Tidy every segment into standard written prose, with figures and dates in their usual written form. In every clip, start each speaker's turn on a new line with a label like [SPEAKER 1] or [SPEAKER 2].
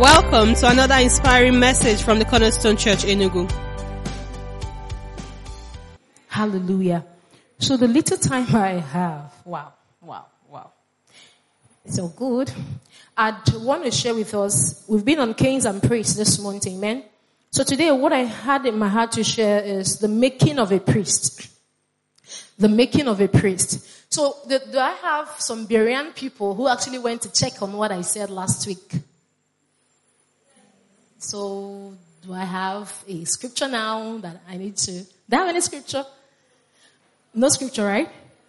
[SPEAKER 1] Welcome to another inspiring message from the Cornerstone Church, Enugu.
[SPEAKER 2] Hallelujah. So the little time I have, wow. So good. I'd want to share with us, we've been on Kings and Priests this month, amen. So today what I had in my heart to share is the making of a priest. The making of a priest. So do I have some Berean people who actually went to check on what I said last week? So, do I have a scripture now that I need to... Do I have any scripture? No scripture, right?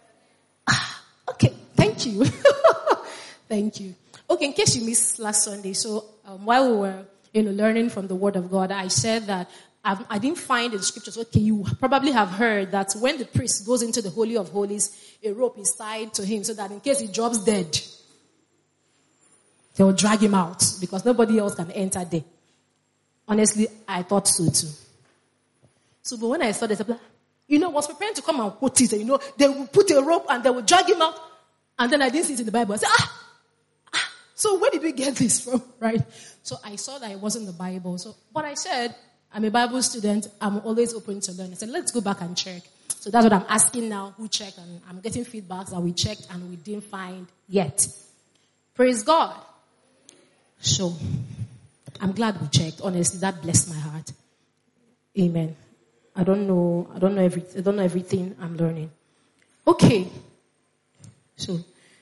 [SPEAKER 2] Okay, thank you. Thank you. Okay, in case you missed last Sunday, so while we were learning from the Word of God, I said that I didn't find in the scriptures. Okay, you probably have heard that when the priest goes into the Holy of Holies, a rope is tied to him so that in case he drops dead, they will drag him out because nobody else can enter there. Honestly, I thought so too. So, but when I saw this, I was preparing to come and quote it. They will put a rope and they will drag him out. And then I didn't see it in the Bible. I said, so where did we get this from, right? So I saw that it wasn't the Bible. So, but I said, I'm a Bible student. I'm always open to learn. I said, let's go back and check. So that's what I'm asking now. Who checked? And I'm getting feedbacks that we checked and we didn't find yet. Praise God. So, I'm glad we checked. Honestly, that blessed my heart. Amen. I don't know everything I'm learning. Okay. So,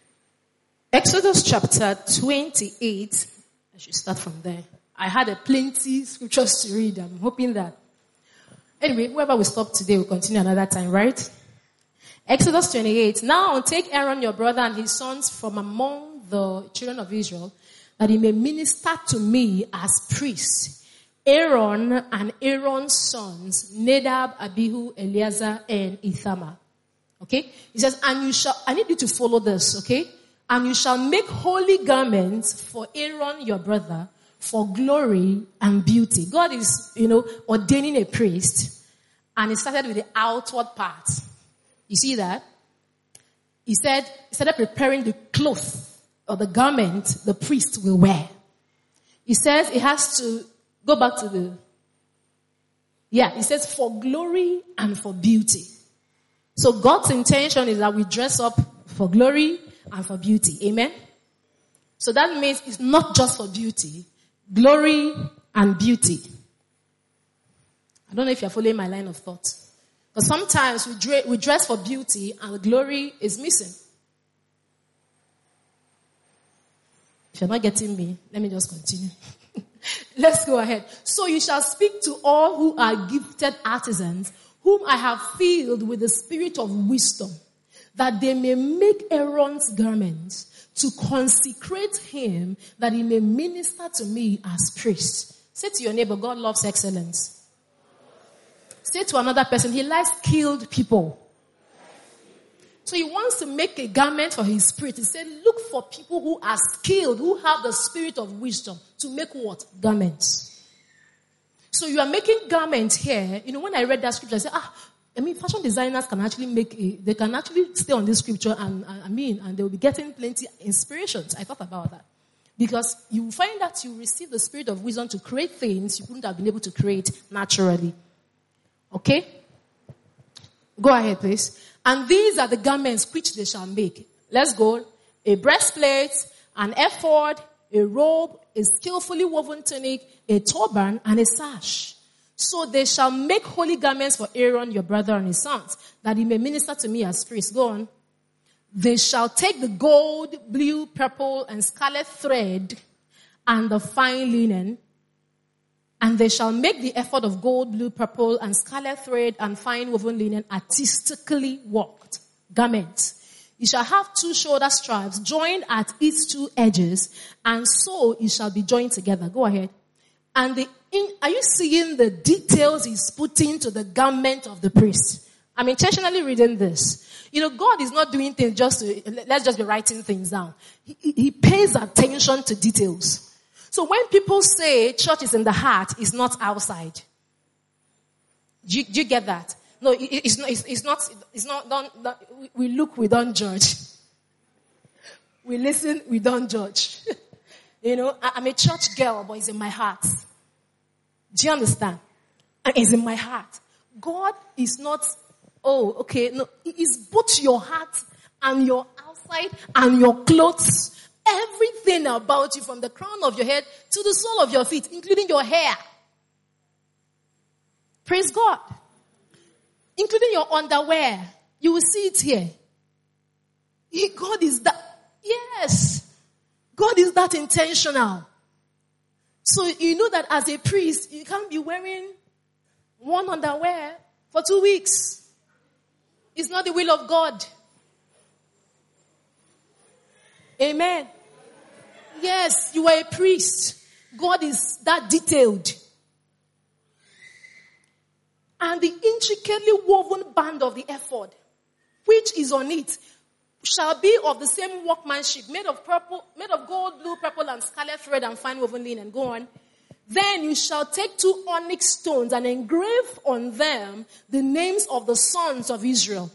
[SPEAKER 2] Exodus chapter 28. I should start from there. I had a plenty scriptures to read. I'm hoping that. Anyway, wherever we stop today, we'll continue another time, right? Exodus 28. Now take Aaron your brother and his sons from among the children of Israel, that he may minister to me as priests. Aaron and Aaron's sons, Nadab, Abihu, Eleazar, and Ithamar. Okay? He says, and you shall, I need you to follow this, okay? And you shall make holy garments for Aaron your brother, for glory and beauty. God is, ordaining a priest. And he started with the outward part. You see that? He started preparing the cloth or the garment the priest will wear. He says it has to go back to he says for glory and for beauty. So God's intention is that we dress up for glory and for beauty. Amen? So that means it's not just for beauty, glory and beauty. I don't know if you're following my line of thought. But sometimes we dress for beauty and the glory is missing. If you're not getting me, let me just continue. Let's go ahead. So you shall speak to all who are gifted artisans, whom I have filled with the spirit of wisdom, that they may make Aaron's garments, to consecrate him, that he may minister to me as priest. Say to your neighbor, God loves excellence. Say to another person, he likes skilled people. So he wants to make a garment for his spirit. He said, look for people who are skilled, who have the spirit of wisdom to make what? Garments. So you are making garments here. When I read that scripture, I said, fashion designers can actually they can actually stay on this scripture and they will be getting plenty inspirations. I thought about that. Because you find that you receive the spirit of wisdom to create things you wouldn't have been able to create naturally. Okay? Go ahead, please. And these are the garments which they shall make. Let's go. A breastplate, an ephod, a robe, a skillfully woven tunic, a turban, and a sash. So they shall make holy garments for Aaron, your brother, and his sons, that he may minister to me as priest. Go on. They shall take the gold, blue, purple, and scarlet thread, and the fine linen, and they shall make the ephod of gold, blue, purple, and scarlet thread, and fine woven linen, artistically worked garments. You shall have 2 shoulder straps joined at its 2 edges, and so it shall be joined together. Go ahead. And are you seeing the details he's putting to the garment of the priest? I'm intentionally reading this. God is not doing things let's just be writing things down. He pays attention to details. So when people say church is in the heart, it's not outside. Do you get that? No, it's not, we look, we don't judge. We listen, we don't judge. I'm a church girl, but it's in my heart. Do you understand? And it's in my heart. God is not, no, it is both your heart and your outside and your clothes. Everything about you, from the crown of your head to the sole of your feet, including your hair. Praise God. Including your underwear. You will see it here. God is that, yes. God is that intentional. So you know that as a priest, you can't be wearing one underwear for 2 weeks. It's not the will of God. Amen. Yes, you are a priest. God is that detailed. And the intricately woven band of the ephod, which is on it, shall be of the same workmanship, made of gold, blue, purple, and scarlet thread and fine woven linen. Go on. Then you shall take 2 onyx stones and engrave on them the names of the sons of Israel.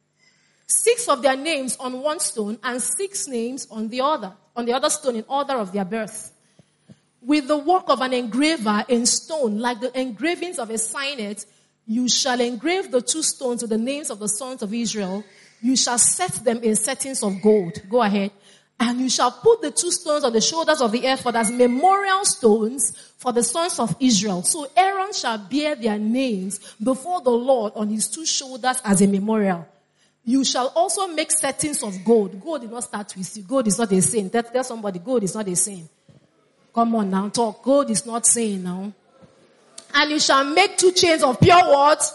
[SPEAKER 2] 6 of their names on one stone and 6 names on the other stone in order of their birth. With the work of an engraver in stone, like the engravings of a signet, you shall engrave the 2 stones with the names of the sons of Israel. You shall set them in settings of gold. Go ahead. And you shall put the 2 stones on the shoulders of the ephod as memorial stones for the sons of Israel. So Aaron shall bear their names before the Lord on his 2 shoulders as a memorial. You shall also make settings of gold. Gold did not start with you. Gold is not a sin. Tell somebody, gold is not a sin. Come on now, talk. Gold is not sin now. And you shall make 2 chains of pure what?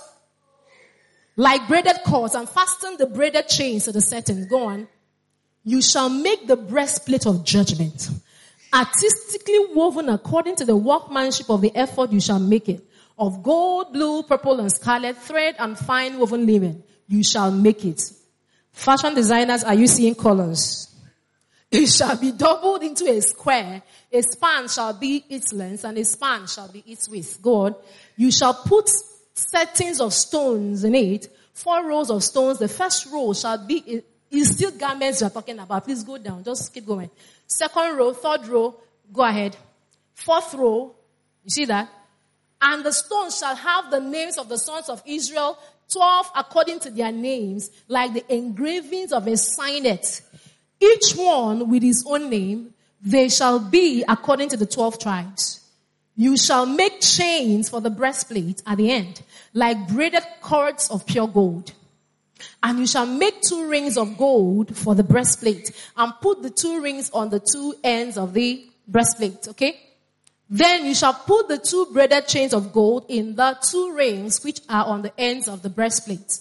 [SPEAKER 2] Like braided cords, and fasten the braided chains to the settings. Go on. You shall make the breastplate of judgment. Artistically woven according to the workmanship of the ephod, you shall make it. Of gold, blue, purple, and scarlet thread and fine woven linen. You shall make it. Fashion designers, are you seeing colors? It shall be doubled into a square. A span shall be its length, and a span shall be its width. Go on. You shall put settings of stones in it. 4 rows of stones. The first row shall be, is still garments you're talking about. Please go down. Just keep going. 2nd row, 3rd row. Go ahead. 4th row. You see that? And the stones shall have the names of the sons of Israel, 12 according to their names, like the engravings of a signet. Each one with his own name. They shall be according to the 12 tribes. You shall make chains for the breastplate at the end, like braided cords of pure gold. And you shall make 2 rings of gold for the breastplate, and put the 2 rings on the 2 ends of the breastplate. Okay? Then you shall put the 2 braided chains of gold in the 2 rings which are on the ends of the breastplate.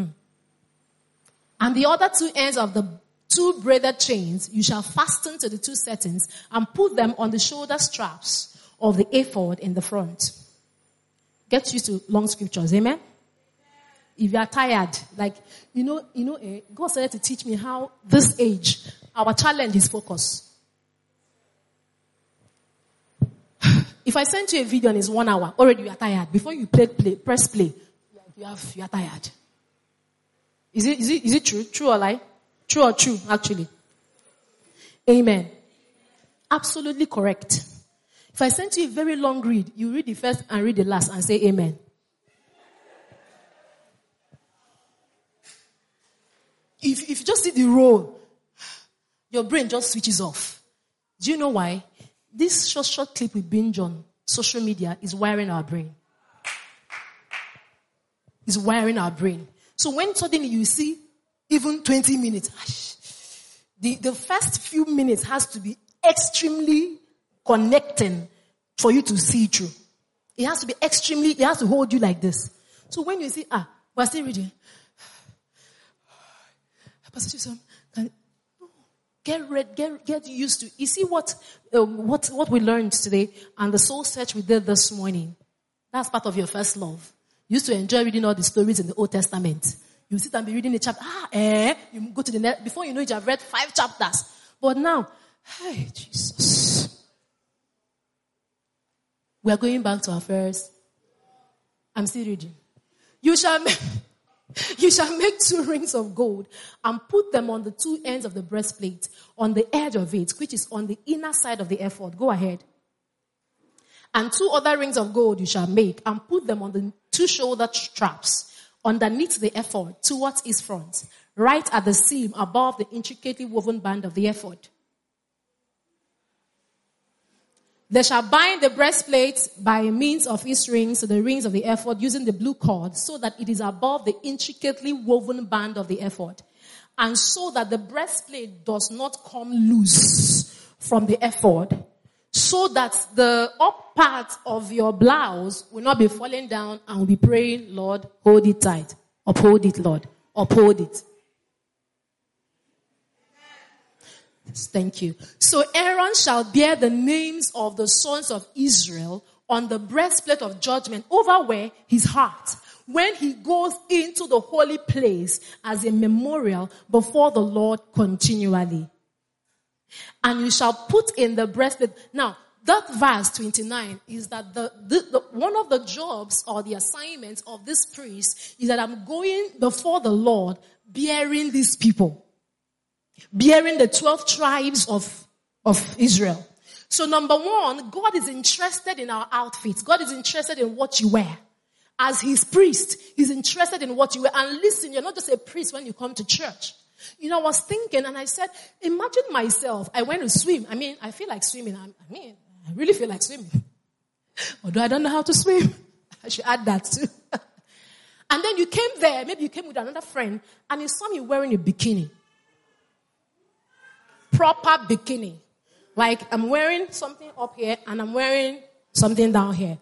[SPEAKER 2] And the other 2 ends of the 2 braided chains you shall fasten to the 2 settings and put them on the shoulder straps of the ephod in the front. Get used to long scriptures. Amen? If you are tired, like, God started to teach me how this age, our challenge is focus. If I send you a video and it's 1 hour, already you are tired. Before you press play, you are tired. Is it true? True or lie? True or true, actually? Amen. Absolutely correct. If I send you a very long read, you read the first and read the last and say amen. If you just see the roll, your brain just switches off. Do you know why? This short clip we binge on social media is wiring our brain. It's wiring our brain. So when suddenly you see even 20 minutes, the first few minutes has to be extremely connecting for you to see through. It has to be it has to hold you like this. So when you see, we're still reading. Pastor Jason, get used to. You see what we learned today and the soul search we did this morning. That's part of your first love. You used to enjoy reading all the stories in the Old Testament. You sit and be reading the chapter. You go to the next. Before you know it, you have read 5 chapters. But now, hey, Jesus. We are going back to our first. I'm still reading. You shall make. You shall make 2 rings of gold and put them on the 2 ends of the breastplate, on the edge of it, which is on the inner side of the ephod. Go ahead. And 2 other rings of gold you shall make and put them on the 2 shoulder straps underneath the ephod towards its front, right at the seam above the intricately woven band of the ephod. They shall bind the breastplate by means of its rings to the rings of the ephod using the blue cord so that it is above the intricately woven band of the ephod, and so that the breastplate does not come loose from the ephod, so that the up part of your blouse will not be falling down and will be praying, Lord, hold it tight. Uphold it, Lord. Uphold it. Thank you. So Aaron shall bear the names of the sons of Israel on the breastplate of judgment over where his heart, when he goes into the holy place as a memorial before the Lord continually. And you shall put in the breastplate. Now, that verse 29 is that the one of the jobs or the assignments of this priest is that I'm going before the Lord bearing these people. Bearing the 12 tribes of Israel. So number 1, God is interested in our outfits. God is interested in what you wear. As his priest, he's interested in what you wear. And listen, you're not just a priest when you come to church. You know, I was thinking and I said, imagine myself, I went to swim. I feel like swimming. I really feel like swimming. Although I don't know how to swim. I should add that too. And then you came there, maybe you came with another friend, and you saw me wearing a bikini. Proper bikini. Like I'm wearing something up here and I'm wearing something down here.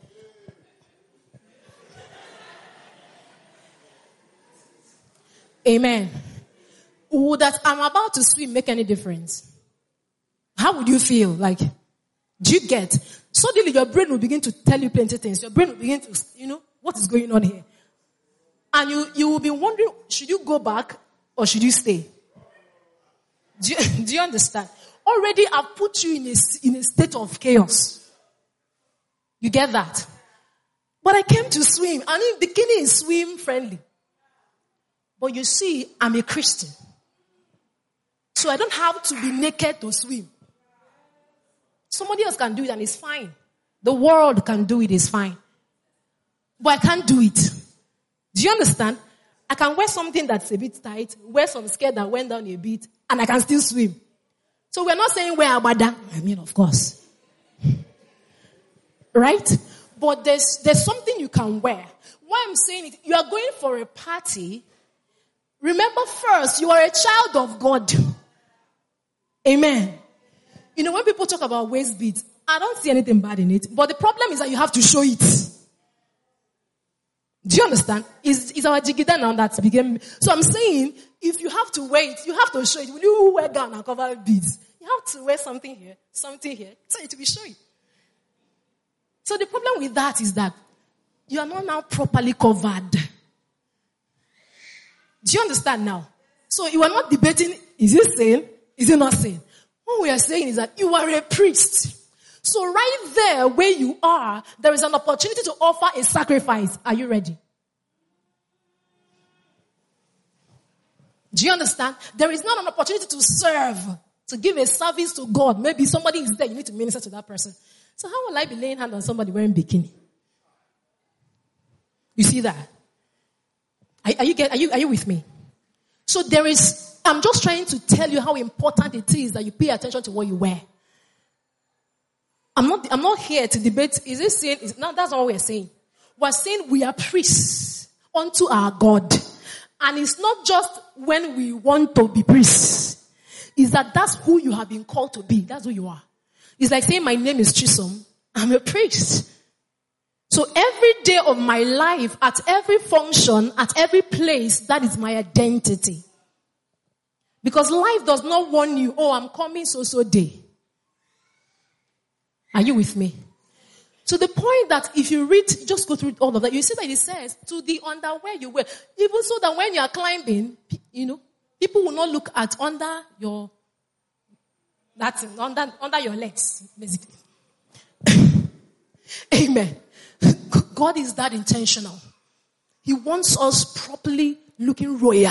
[SPEAKER 2] Amen. Would that I'm about to swim make any difference? How would you feel? Like, do you get? Suddenly your brain will begin to tell you plenty things. Your brain will begin to, what is going on here? And you will be wondering, should you go back or should you stay? Do you understand? Already I've put you in a state of chaos. You get that? But I came to swim. Bikini is swim friendly. But you see, I'm a Christian. So I don't have to be naked to swim. Somebody else can do it and it's fine. The world can do it, it's fine. But I can't do it. Do you understand? I can wear something that's a bit tight, wear some skirt that went down a bit, and I can still swim. So we're not saying wear abada. Of course. Right? But there's something you can wear. Why I'm saying it, you are going for a party. Remember first, you are a child of God. Amen. When people talk about waist beads, I don't see anything bad in it. But the problem is that you have to show it. Do you understand? It's our jigida now that became. So I'm saying, if you have to wear it, you have to show it. Will you wear gown and cover beads? You have to wear something here, so it will be showing. So the problem with that is that you are not now properly covered. Do you understand now? So you are not debating, is it sin? Is it not sin? What we are saying is that you are a priest. So right there where you are, there is an opportunity to offer a sacrifice. Are you ready? Do you understand? There is not an opportunity to serve, to give a service to God. Maybe somebody is there, you need to minister to that person. So how will I be laying hands on somebody wearing bikini? You see that? Are you with me? So I'm just trying to tell you how important it is that you pay attention to what you wear. I'm not here to debate, is it sin? No, that's not what we're saying. We're saying we are priests unto our God. And it's not just when we want to be priests. It's that's who you have been called to be. That's who you are. It's like saying my name is Chisom. I'm a priest. So every day of my life, at every function, at every place, that is my identity. Because life does not warn you, I'm coming so day. Are you with me? To the point that if you read, just go through all of that, you see that it says, to the underwear you wear. Even so that when you are climbing, people will not look at under your legs, basically. Amen. God is that intentional. He wants us properly looking royal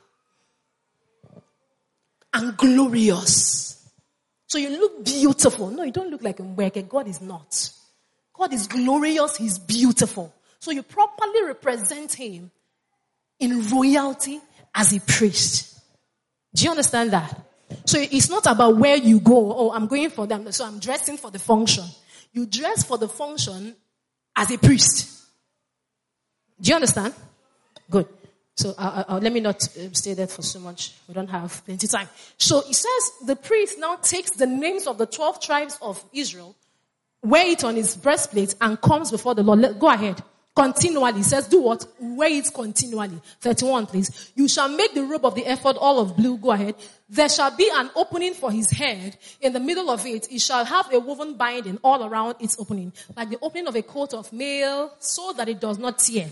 [SPEAKER 2] and glorious. So you look beautiful. No, you don't look like a mweke. God is not. God is glorious. He's beautiful. So you properly represent him in royalty as a priest. Do you understand that? So it's not about where you go. Oh, I'm going for them, so I'm dressing for the function. You dress for the function as a priest. Do you understand? Good. So let me not stay there for so much. We don't have plenty time. So it says the priest now takes the names of the 12 tribes of Israel, wear it on his breastplate, and comes before the Lord. Go ahead. Continually. It says, do what? Wear it continually. 31, please. You shall make the robe of the ephod all of blue. Go ahead. There shall be an opening for his head. In the middle of it, it shall have a woven binding all around its opening, like the opening of a coat of mail, so that it does not tear.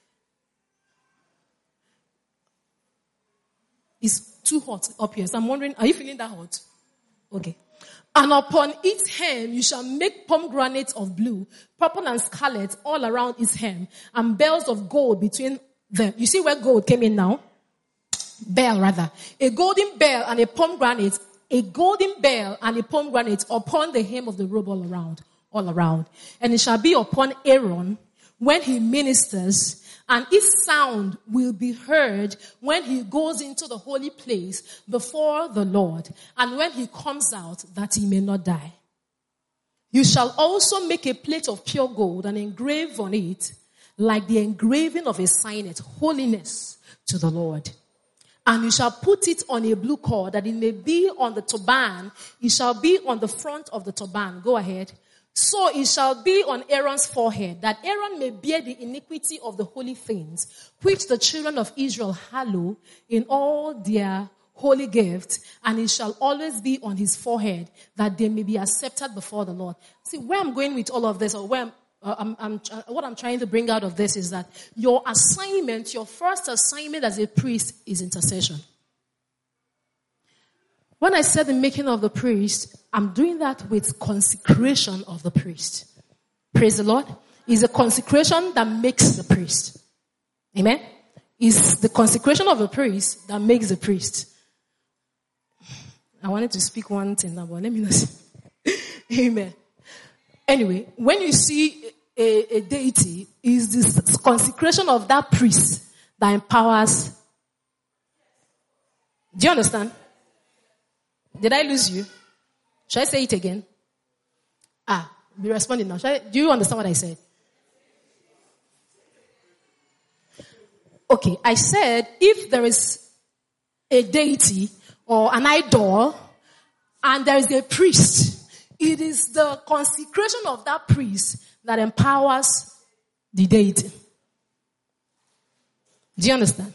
[SPEAKER 2] It's too hot up here. So I'm wondering, are you feeling that hot? Okay. And upon its hem, you shall make pomegranates of blue, purple and scarlet all around its hem, and bells of gold between them. You see where gold came in now? Bell, rather. A golden bell and a pomegranate upon the hem of the robe all around. And it shall be upon Aaron when he ministers, and its sound will be heard when he goes into the holy place before the Lord, and when he comes out, that he may not die. You shall also make a plate of pure gold and engrave on it, like the engraving of a signet, holiness to the Lord. And you shall put it on a blue cord, that it may be on the turban. It shall be on the front of the turban. Go ahead. So it shall be on Aaron's forehead, that Aaron may bear the iniquity of the holy things, which the children of Israel hallow in all their holy gifts, and it shall always be on his forehead, that they may be accepted before the Lord. See, where I'm going with all of this, or where what I'm trying to bring out of this is that your assignment, your first assignment as a priest is intercession. When I said the making of the priest, I'm doing that with consecration of the priest. Praise the Lord. It's a consecration that makes the priest. Amen. It's the consecration of the priest that makes the priest. I wanted to speak one thing now, but let me not say. Amen. Anyway, when you see a deity, is this consecration of that priest that empowers. Do you understand? Did I lose you? Should I say it again? Be responding now. Do you understand what I said? Okay, I said if there is a deity or an idol and there is a priest, it is the consecration of that priest that empowers the deity. Do you understand?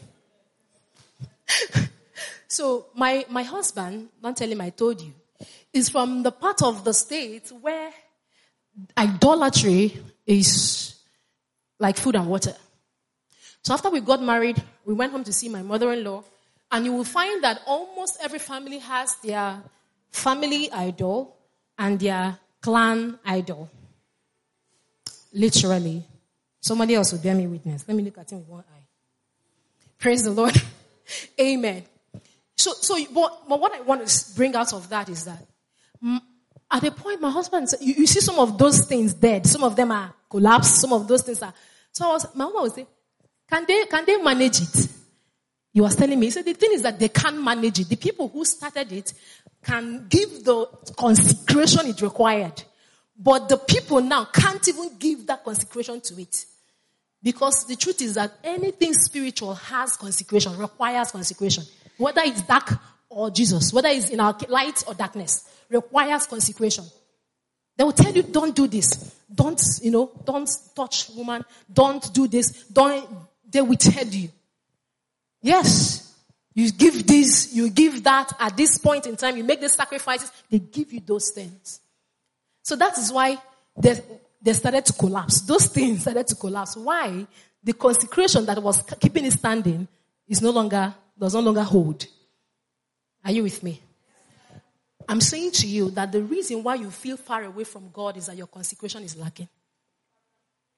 [SPEAKER 2] So my husband, don't tell him I told you, is from the part of the state where idolatry is like food and water. So after we got married, we went home to see my mother-in-law, and you will find that almost every family has their family idol and their clan idol. Literally. Somebody else will bear me witness. Let me look at him with one eye. Praise the Lord. Amen. So, but what I want to bring out of that is that at a point, my husband said, you see some of those things dead. Some of them are collapsed. Some of those things are. So my mama would say, can they manage it? He was telling me, he said, the thing is that they can't manage it. The people who started it can give the consecration it required. But the people now can't even give that consecration to it. Because the truth is that anything spiritual has consecration, requires consecration. Whether it's dark or Jesus, whether it's in our light or darkness, requires consecration. They will tell you, don't do this. Don't touch woman. Don't do this. They will tell you. Yes. You give this, you give that at this point in time, you make the sacrifices, they give you those things. So that is why they started to collapse. Those things started to collapse. Why? The consecration that was keeping it standing does no longer hold. Are you with me? I'm saying to you that the reason why you feel far away from God is that your consecration is lacking.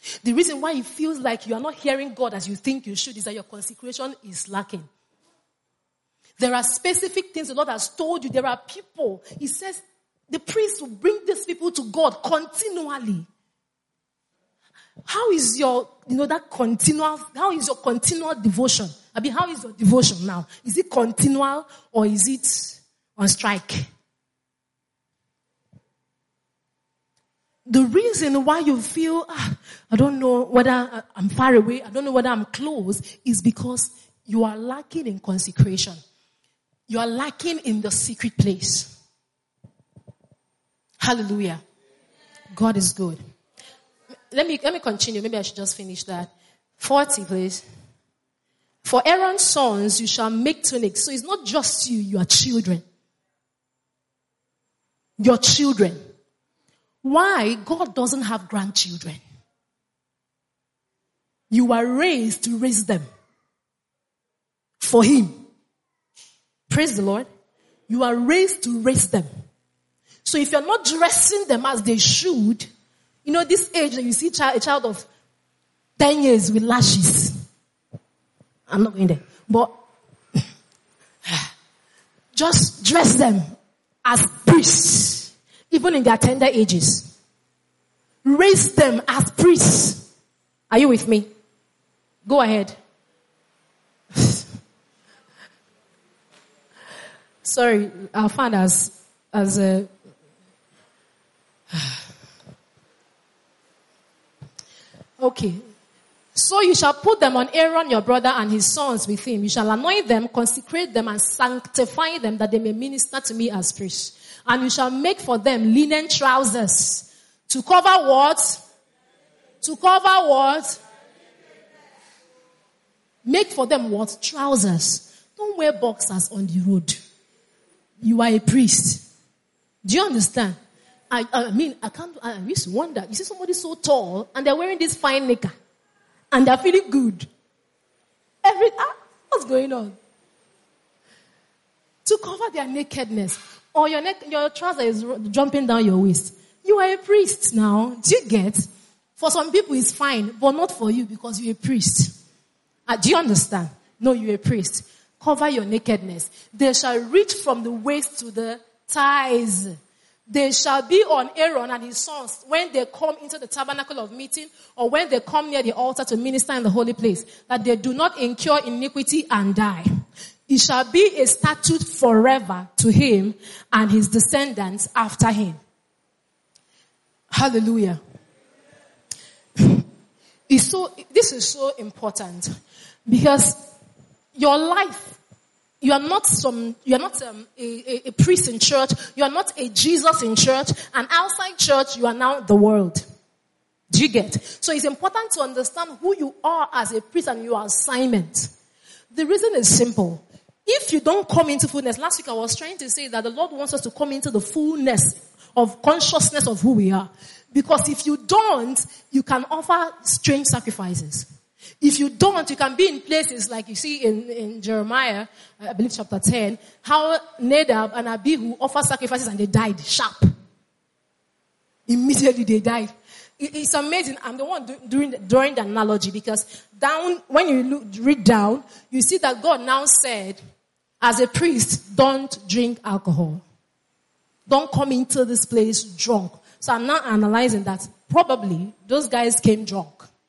[SPEAKER 2] The reason why it feels like you are not hearing God as you think you should is that your consecration is lacking. There are specific things the Lord has told you. There are people. He says the priest will bring these people to God continually. How is your continual devotion? I mean, how is your devotion now? Is it continual or is it on strike? The reason why you feel, I don't know whether I'm far away, I don't know whether I'm close, is because you are lacking in consecration. You are lacking in the secret place. Hallelujah. God is good. Let me continue. Maybe I should just finish that. 40, please. For Aaron's sons, you shall make tunics. So it's not just you, your children. Your children. Why? God doesn't have grandchildren. You are raised to raise them for Him. Praise the Lord. You are raised to raise them. So if you're not dressing them as they should, this age that you see a child of 10 years with lashes. I'm not going there. But just dress them as priests, even in their tender ages. Raise them as priests. Are you with me? Go ahead. Sorry, our fan as a okay. So you shall put them on Aaron your brother and his sons with him. You shall anoint them, consecrate them, and sanctify them that they may minister to me as priests. And you shall make for them linen trousers. To cover what? To cover what? Make for them what? Trousers. Don't wear boxers on the road. You are a priest. Do you understand? I used to wonder. You see somebody so tall and they're wearing this fine knicker and they're feeling good. What's going on? To cover their nakedness. Or your trouser is jumping down your waist. You are a priest now. Do you get? For some people it's fine, but not for you because you're a priest. Do you understand? No, you're a priest. Cover your nakedness. They shall reach from the waist to the thighs. They shall be on Aaron and his sons when they come into the tabernacle of meeting or when they come near the altar to minister in the holy place, that they do not incur iniquity and die. It shall be a statute forever to him and his descendants after him. Hallelujah. This is so important because your life, you are not a priest in church. You are not a Jesus in church. And outside church, you are now the world. Do you get? So it's important to understand who you are as a priest and your assignment. The reason is simple. If you don't come into fullness, last week I was trying to say that the Lord wants us to come into the fullness of consciousness of who we are. Because if you don't, you can offer strange sacrifices. If you don't, you can be in places like you see in Jeremiah, I believe chapter 10, how Nadab and Abihu offered sacrifices and they died sharp. Immediately they died. It's amazing. I'm the one drawing the analogy because when you read down, you see that God now said, as a priest, don't drink alcohol. Don't come into this place drunk. So I'm now analyzing that probably those guys came drunk.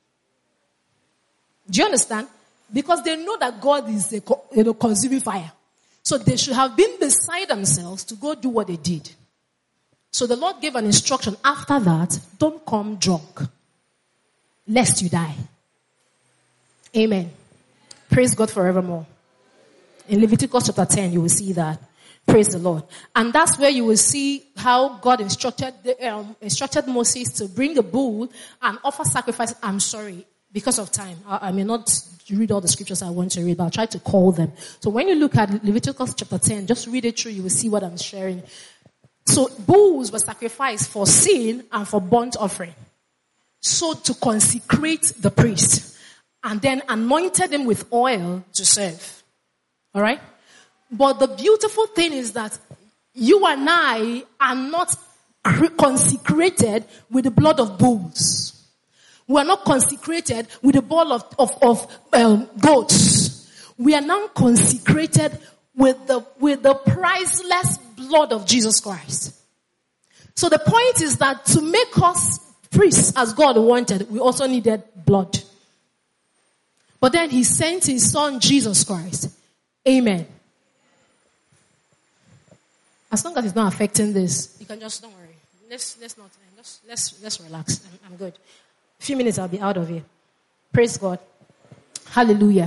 [SPEAKER 2] Do you understand? Because they know that God is a consuming fire. So they should have been beside themselves to go do what they did. So the Lord gave an instruction after that, don't come drunk, lest you die. Amen. Praise God forevermore. In Leviticus chapter 10, you will see that. Praise the Lord. And that's where you will see how God instructed Moses to bring a bull and offer sacrifice. I'm sorry, because of time. I may not read all the scriptures I want to read, but I'll try to call them. So when you look at Leviticus chapter 10, just read it through, you will see what I'm sharing. So bulls were sacrificed for sin and for burnt offering. So to consecrate the priest. And then anointed him with oil to serve. Alright? But the beautiful thing is that you and I are not consecrated with the blood of bulls. We are not consecrated with the blood of goats. We are now consecrated with the priceless blood of Jesus Christ. So the point is that to make us priests as God wanted, we also needed blood. But then he sent his son Jesus Christ. Amen. As long as it's not affecting this, you can just, don't worry. Let's relax. I'm good. A few minutes I'll be out of here. Praise God. Hallelujah.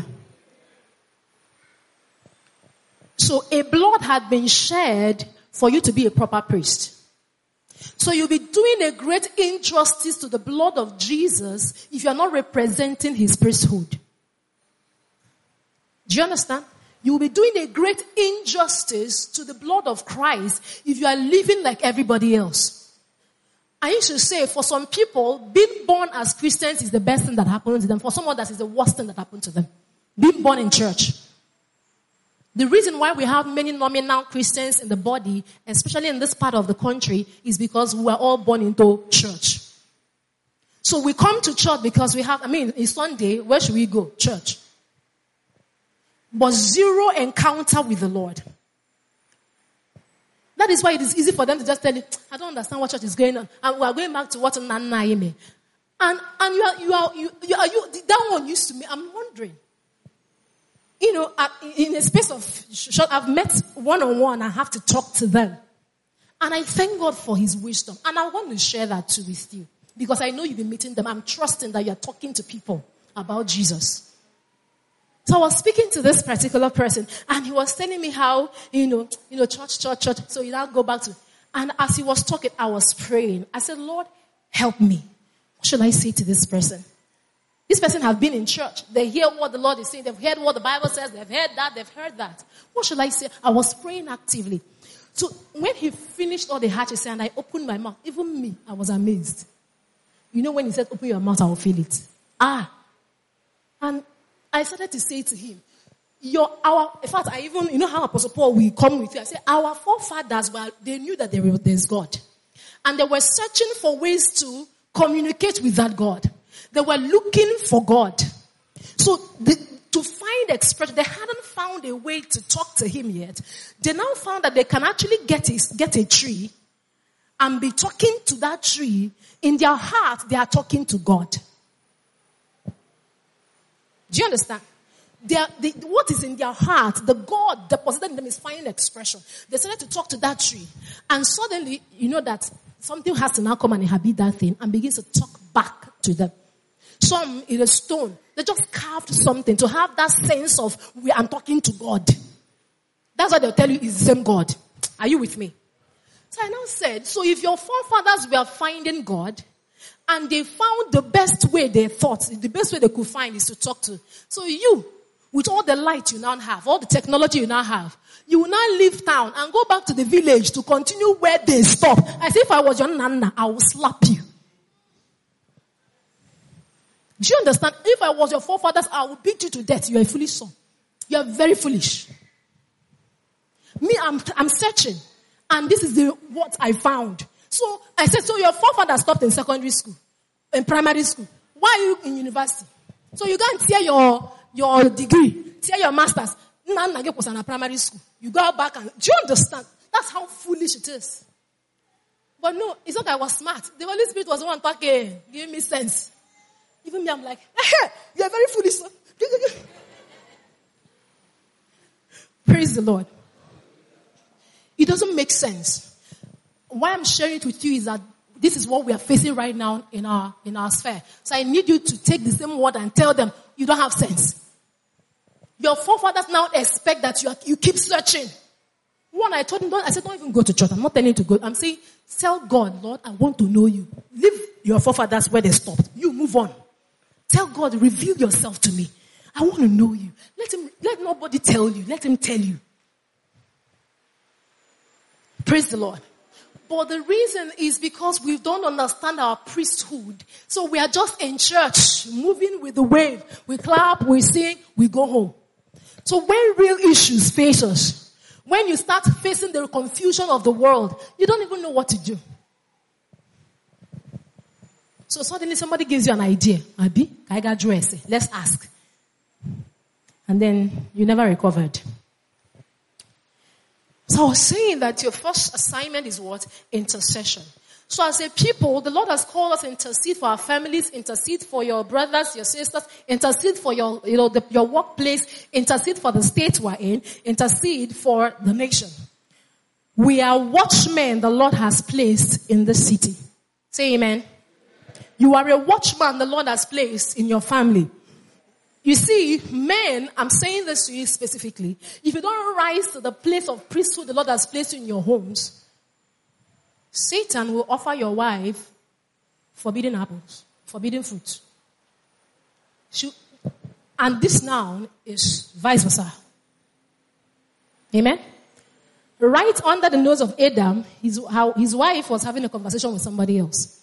[SPEAKER 2] So a blood had been shed for you to be a proper priest. So you'll be doing a great injustice to the blood of Jesus if you're not representing his priesthood. Do you understand? You will be doing a great injustice to the blood of Christ if you are living like everybody else. I used to say, for some people, being born as Christians is the best thing that happened to them. For some others, it's the worst thing that happened to them. Being born in church. The reason why we have many nominal Christians in the body, especially in this part of the country, is because we are all born into church. So we come to church because it's Sunday, where should we go? Church. But zero encounter with the Lord. That is why it is easy for them to just tell you, I don't understand what church is going on. And we are going back to what Nana Ime. And that one used to me. I'm wondering. In a space of short, I've met one-on-one. I have to talk to them. And I thank God for his wisdom. And I want to share that too with you. Because I know you've been meeting them. I'm trusting that you're talking to people about Jesus. So I was speaking to this particular person, and he was telling me how, church. So you now go back to, and as he was talking, I was praying. I said, Lord, help me. What should I say to this person? This person has been in church. They hear what the Lord is saying. They've heard what the Bible says. They've heard that. They've heard that. What should I say? I was praying actively. So when he finished all the hatches and I opened my mouth, even me, I was amazed. When he said, open your mouth, I will feel it. And I started to say to him, in fact, I even, how Apostle Paul will come with you. I said, our forefathers, they knew that there's God. And they were searching for ways to communicate with that God. They were looking for God. So to find expression, they hadn't found a way to talk to him yet. They now found that they can actually get a tree and be talking to that tree. In their heart, they are talking to God. Do you understand? What is in their heart, the God deposited in them is finding expression. They started to talk to that tree. And suddenly, that something has to now come and inhabit that thing and begins to talk back to them. Some in a stone, they just carved something to have that sense of, I'm talking to God. That's what they'll tell you is the same God. Are you with me? So I now said, so if your forefathers were finding God, and they found the best way they thought, the best way they could find is to talk to. So you, with all the light you now have, all the technology you now have, you will now leave town and go back to the village to continue where they stopped. As if I was your nana, I will slap you. Do you understand? If I was your forefathers, I would beat you to death. You are a foolish son. You are very foolish. Me, I'm searching. And this is what I found. So I said, so your forefather stopped in secondary school, in primary school. Why are you in university? So you go and tear your degree, tear your master's. Was in a primary school. You go back and, do you understand? That's how foolish it is. But no, it's not that I was smart. The Holy Spirit was the one talking, giving me sense. Even me, I'm like, you're very foolish. Praise the Lord. It doesn't make sense. Why I'm sharing it with you is that this is what we are facing right now in our sphere. So I need you to take the same word and tell them, you don't have sense. Your forefathers now expect that you keep searching. One, I told him, I said, don't even go to church. I'm not telling you to go. I'm saying, tell God, Lord, I want to know you. Leave your forefathers where they stopped. You move on. Tell God, reveal yourself to me. I want to know you. Let nobody tell you. Let him tell you. Praise the Lord. But the reason is because we don't understand our priesthood. So we are just in church, moving with the wave. We clap, we sing, we go home. So when real issues face us, when you start facing the confusion of the world, you don't even know what to do. So suddenly somebody gives you an idea. Abi, I got dress. Let's ask. And then you never recovered. So I was saying that your first assignment is what? Intercession. So as a people, the Lord has called us to intercede for our families, intercede for your brothers, your sisters, intercede for your workplace, intercede for the state we're in, intercede for the nation. We are watchmen the Lord has placed in the city. Say amen. You are a watchman the Lord has placed in your family. You see, men, I'm saying this to you specifically, if you don't rise to the place of priesthood the Lord has placed in your homes, Satan will offer your wife forbidden apples, forbidden fruit. And this now is vice versa. Amen? Right under the nose of Adam, his wife was having a conversation with somebody else.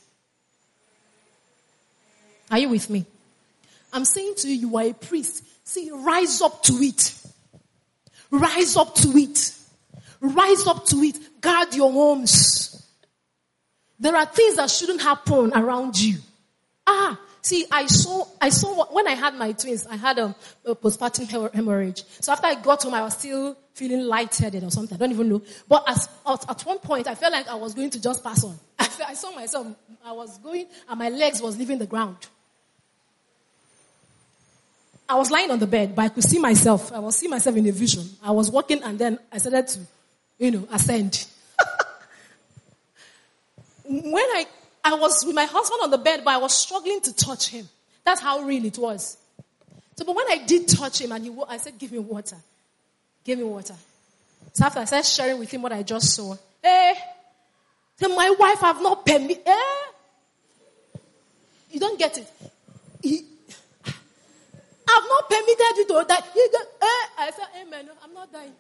[SPEAKER 2] Are you with me? I'm saying to you, you are a priest. See, rise up to it. Rise up to it. Rise up to it. Guard your homes. There are things that shouldn't happen around you. See, I saw when I had my twins, I had a postpartum hemorrhage. So after I got home, I was still feeling lightheaded or something. I don't even know. But at one point, I felt like I was going to just pass on. I saw myself, I was going, and my legs was leaving the ground. I was lying on the bed, but I could see myself. I was seeing myself in a vision. I was walking, and then I started to, ascend. When I was with my husband on the bed, but I was struggling to touch him. That's how real it was. So, but when I did touch him, and I said, give me water. Give me water. So after I started sharing with him what I just saw. So my wife have not permitted. You don't get it. I've not permitted you to die. I said, amen. No, I'm not dying.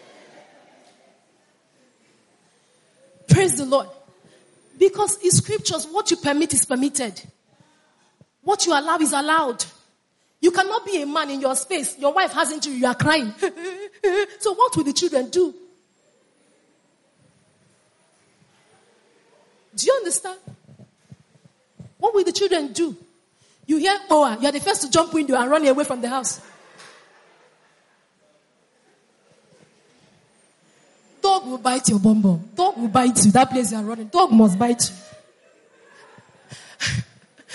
[SPEAKER 2] Praise the Lord. Because in scriptures, what you permit is permitted. What you allow is allowed. You cannot be a man in your space. Your wife has injury, you are crying. So what will the children do? Do you understand? What will the children do? You hear, you are the first to jump window and run away from the house. Dog will bite your bum bum. Dog will bite you. That place you are running. Dog must bite you.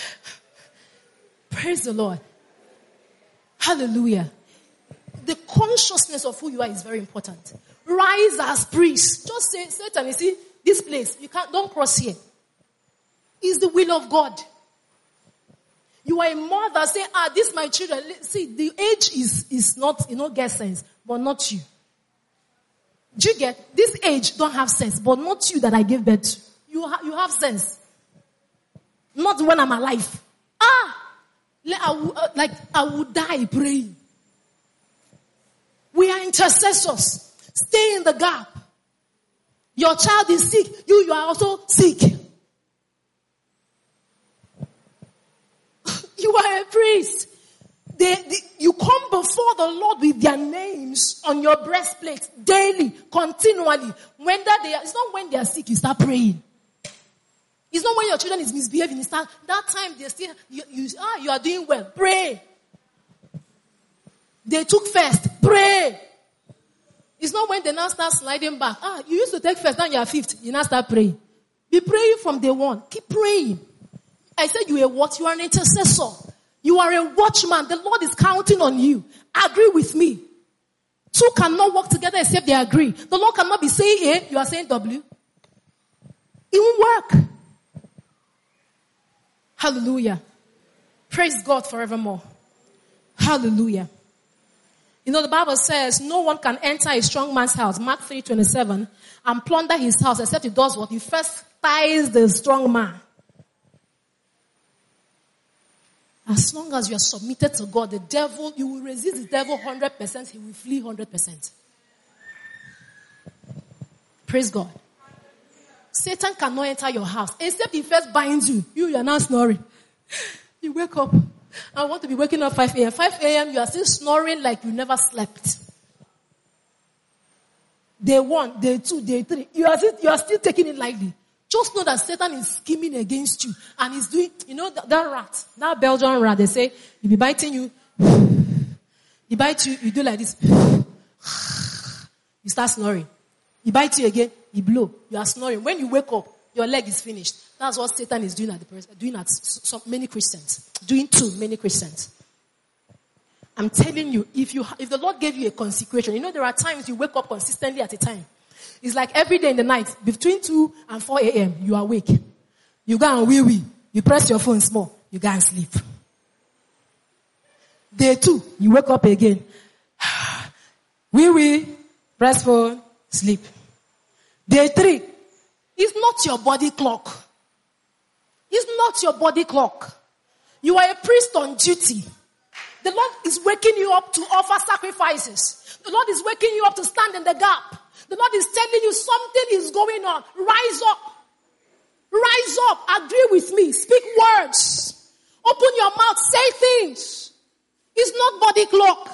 [SPEAKER 2] Praise the Lord. Hallelujah. The consciousness of who you are is very important. Rise as priests. Just say, Satan, you see, this place, don't cross here. It's the will of God. You are a mother, say, this is my children. See, the age is not, get sense, but not you. Do you get? This age don't have sense, but not you that I gave birth to. You have sense. Not when I'm alive. I would die praying. We are intercessors. Stay in the gap. Your child is sick. You are also sick. You are a priest. You come before the Lord with their names on your breastplate daily, continually. It's not when they are sick you start praying. It's not when your children is misbehaving. It's that time they still you are doing well. Pray. They took first. Pray. It's not when they now start sliding back. You used to take first, now you are fifth. You now start praying. Be praying from day one. Keep praying. I said you are what? You are an intercessor. You are a watchman. The Lord is counting on you. Agree with me. Two cannot work together except they agree. The Lord cannot be saying A, you are saying W. It won't work. Hallelujah. Praise God forevermore. Hallelujah. The Bible says no one can enter a strong man's house, Mark 3:27, and plunder his house except he does what? He first ties the strong man. As long as you are submitted to God, you will resist the devil 100%, he will flee 100%. Praise God. Satan cannot enter your house, except he first binds you. You are now snoring. You wake up. I want to be waking up 5 a.m. 5 a.m. you are still snoring like you never slept. Day 1, day 2, day 3. You are still taking it lightly. Just know that Satan is scheming against you. And he's doing, that rat, that Belgian rat, they say, he'll be biting you. He bites you, you do like this. You start snoring. He bites you again, he blow. You are snoring. When you wake up, your leg is finished. That's what Satan is doing doing so many Christians. Doing to many Christians. I'm telling you, if the Lord gave you a consecration, there are times you wake up consistently at a time. It's like every day in the night, between 2 and 4 a.m., you are awake. You go and wee. You press your phone small. You go and sleep. Day 2, you wake up again. Wee, press phone, sleep. Day 3, it's not your body clock. It's not your body clock. You are a priest on duty. The Lord is waking you up to offer sacrifices. The Lord is waking you up to stand in the gap. The Lord is telling you something is going on. Rise up. Rise up. Agree with me. Speak words. Open your mouth. Say things. It's not body clock.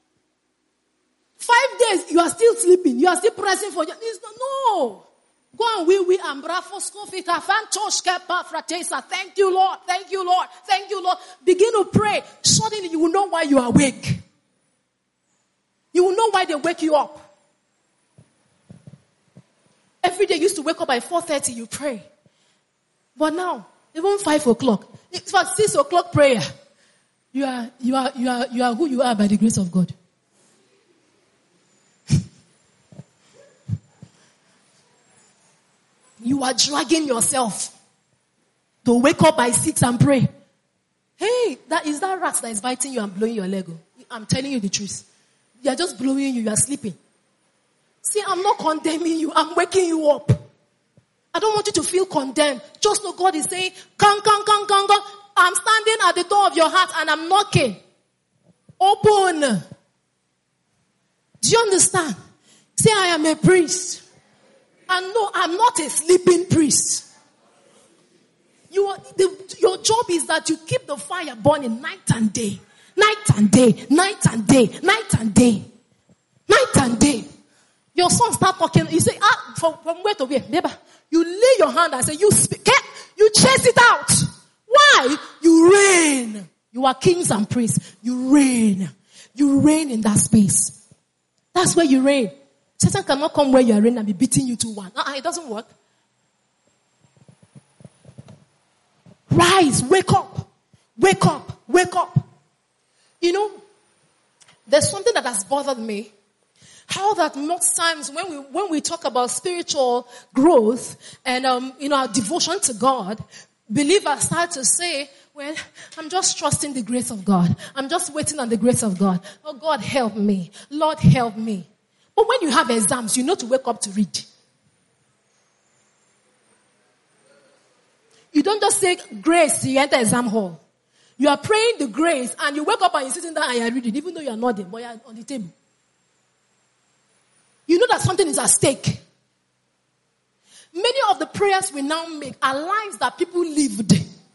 [SPEAKER 2] 5 days, you are still sleeping. You are still pressing for your... No. Go and wee and brafoscofita fantoshka fratesa. Thank you, Lord. Thank you, Lord. Thank you, Lord. Begin to pray. Suddenly you will know why you are awake. You will know why they wake you up. Every day you used to wake up by 4:30, you pray. But now, even 5 o'clock, it's for 6 o'clock prayer. You are who you are by the grace of God. You are dragging yourself to wake up by 6 and pray. Hey, that rat that is biting you and blowing your leg. I'm telling you the truth. They are just blowing you. You are sleeping. See, I'm not condemning you. I'm waking you up. I don't want you to feel condemned. Just know God is saying, come. I'm standing at the door of your heart and I'm knocking. Open. Do you understand? Say, I am a priest. And no, I'm not a sleeping priest. Your job is that you keep the fire burning night and day. Night and day. Night and day. Night and day. Night and day. Your son start talking. You say, from where to where? Neighbor, you lay your hand and say, you speak. You chase it out. Why? You reign. You are kings and priests. You reign. You reign in that space. That's where you reign. Satan cannot come where you are reigning and be beating you 2-1. It doesn't work. Rise. Wake up. Wake up. Wake up. There's something that has bothered me. How that most times when we talk about spiritual growth and our devotion to God, believers start to say, well, I'm just trusting the grace of God. I'm just waiting on the grace of God. Oh, God, help me. Lord, help me. But when you have exams, you know to wake up to read. You don't just say grace, you enter exam hall. You are praying the grace and you wake up and you're sitting down and you're reading, even though you're not there, but you're on the table. You know that something is at stake. Many of the prayers we now make are lives that people lived.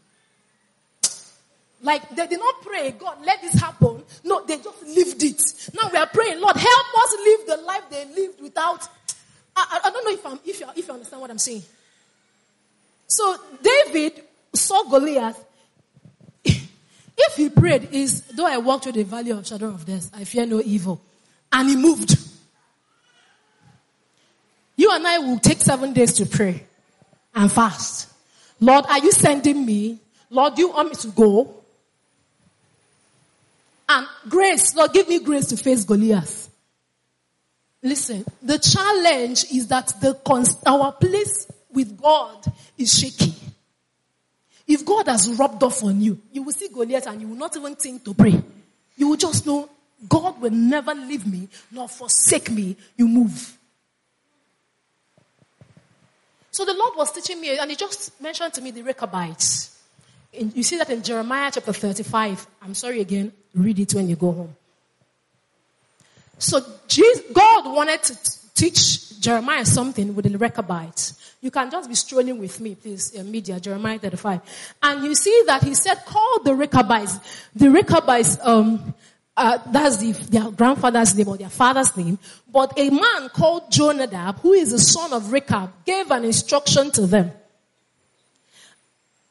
[SPEAKER 2] Like they did not pray, God, let this happen. No, they just lived it. Now we are praying, Lord, help us live the life they lived without. I don't know if you understand what I'm saying. So David saw Goliath. If he prayed, is though I walk through the valley of shadow of death, I fear no evil. And he moved. You and I will take 7 days to pray and fast. Lord, are you sending me? Lord, do you want me to go? And grace, Lord, give me grace to face Goliath. Listen, the challenge is that our place with God is shaky. If God has rubbed off on you, you will see Goliath and you will not even think to pray. You will just know, God will never leave me nor forsake me. You move. So the Lord was teaching me, and he just mentioned to me the Rechabites. You see that in Jeremiah chapter 35. I'm sorry again, read it when you go home. So God wanted to teach Jeremiah something with the Rechabites. You can just be strolling with me, please, media, Jeremiah 35. And you see that he said, call the Rechabites. The Rechabites, that's their grandfather's name or their father's name. But a man called Jonadab, who is the son of Rechab, gave an instruction to them.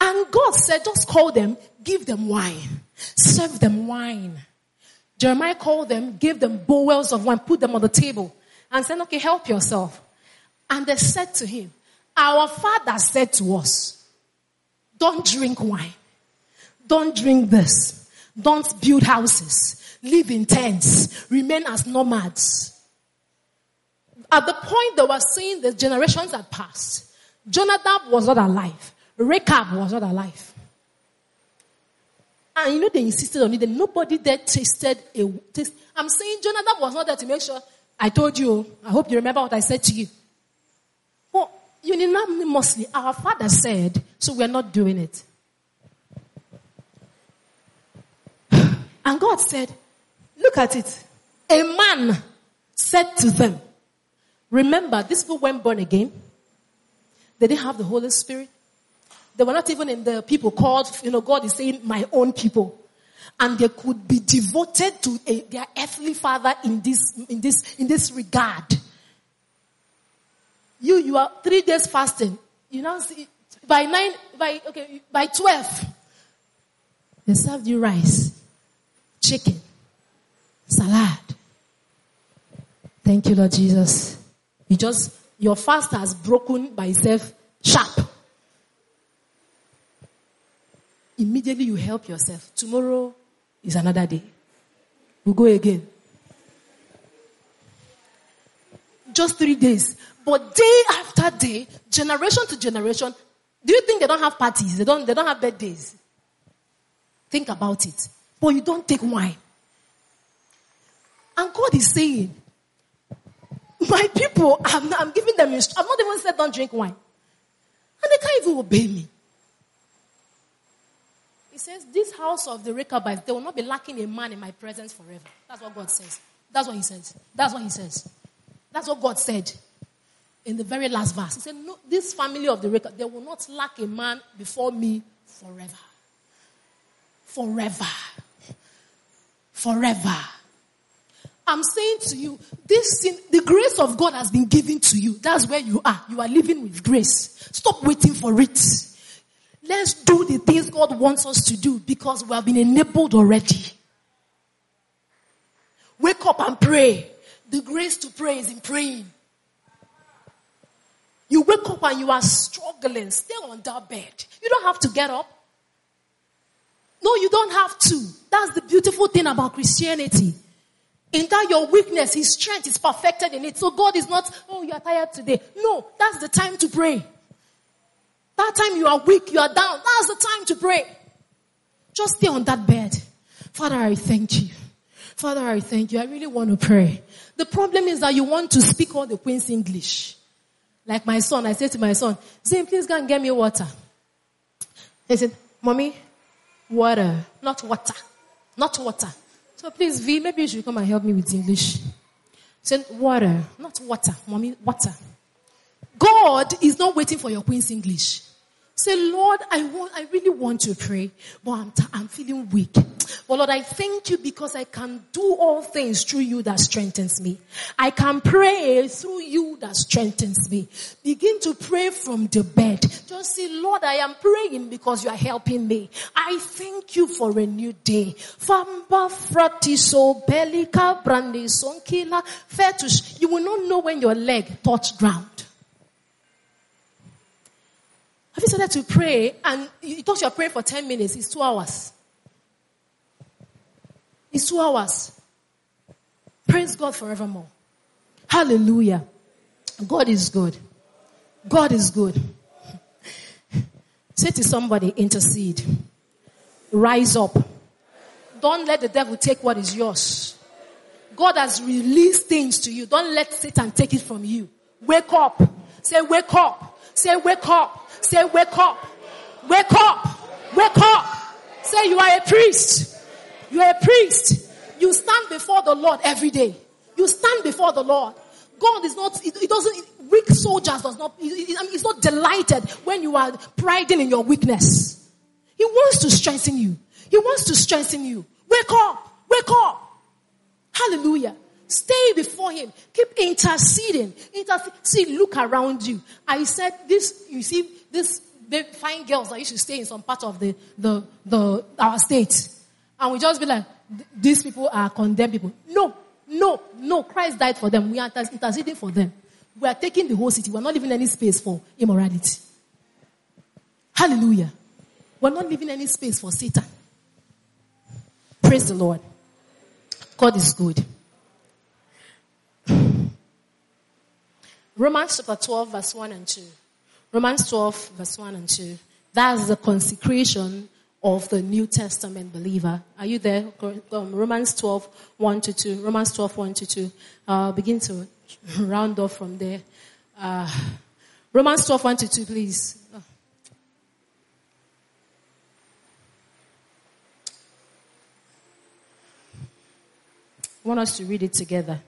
[SPEAKER 2] And God said, just call them, give them wine. Serve them wine. Jeremiah called them, gave them bowls of wine, put them on the table, and said, okay, help yourself. And they said to him, our father said to us, don't drink wine. Don't drink this. Don't build houses. Live in tents. Remain as nomads. At the point they were saying the generations had passed, Jonadab was not alive. Rechab was not alive. And they insisted on it. Nobody there tasted a taste. I'm saying Jonadab was not there to make sure. I told you. I hope you remember what I said to you. Well, unanimously, our father said, so we're not doing it. And God said, look at it. A man said to them, remember, these people weren't born again. They didn't have the Holy Spirit. They were not even in the people called, God is saying, my own people. And they could be devoted to their earthly father in this regard. You are 3 days fasting. See, by 12, they served you rice, chicken, salad. Thank you, Lord Jesus. Your fast has broken by itself sharp. Immediately you help yourself. Tomorrow is another day. We'll go again. Just 3 days. But day after day, generation to generation, do you think they don't have parties? They don't have birthdays. Think about it. But you don't take wine. And God is saying, my people, I'm giving them instructions. I've not even said don't drink wine. And they can't even obey me. He says, this house of the Rechabites, they will not be lacking a man in my presence forever. That's what God says. That's what he says. That's what he says. That's what God said in the very last verse. He said, no, this family of the Rechabites, they will not lack a man before me forever. Forever. Forever. I'm saying to you, the grace of God has been given to you. That's where you are. You are living with grace. Stop waiting for it. Let's do the things God wants us to do because we have been enabled already. Wake up and pray. The grace to pray is in praying. You wake up and you are struggling. Stay on that bed. You don't have to get up. No, you don't have to. That's the beautiful thing about Christianity. In that your weakness, His strength is perfected in it. So God is not, oh, you are tired today. No, that's the time to pray. That time you are weak, you are down. That's the time to pray. Just stay on that bed. Father, I thank you. Father, I thank you. I really want to pray. The problem is that you want to speak all the Queen's English. Like my son, I said to my son, Zane, please go and get me water. He said, Mommy, water. Not water. Not water. So please, V, maybe you should come and help me with English. He said, water. Not water. Mommy, water. God is not waiting for your Queen's English. Say, Lord, I really want to pray, but I'm feeling weak. But Lord, I thank you because I can do all things through you that strengthens me. I can pray through you that strengthens me. Begin to pray from the bed. Just say, Lord, I am praying because you are helping me. I thank you for a new day. You will not know when your leg touched ground. Have you started to pray and you thought you are praying for 10 minutes? It's 2 hours. It's 2 hours. Praise God forevermore. Hallelujah. God is good. God is good. Say to somebody, intercede. Rise up. Don't let the devil take what is yours. God has released things to you. Don't let Satan take it from you. Wake up. Say wake up. Say wake up. Say wake up. Wake up. Wake up. Say you are a priest. You are a priest. You stand before the Lord every day. You stand before the Lord. God is not, he doesn't, weak soldiers does not, he's not delighted when you are priding in your weakness. He wants to strengthen you. He wants to strengthen you. Wake up. Wake up. Hallelujah. Stay before Him. Keep interceding. See, look around you. I said this, you see, this fine girls that used to stay in some part of our state. And we just be like, these people are condemned people. No. Christ died for them. We are interceding for them. We are taking the whole city. We are not leaving any space for immorality. Hallelujah. We are not leaving any space for Satan. Praise the Lord. God is good. Romans chapter 12 verse 1 and 2. Romans 12 verse 1 and 2. That's the consecration of the New Testament believer. Are you there? Romans 12 1 to 2. Romans 12 1 to 2. Begin to round off from there. Romans 12 1 to 2, please. I want us to read it together.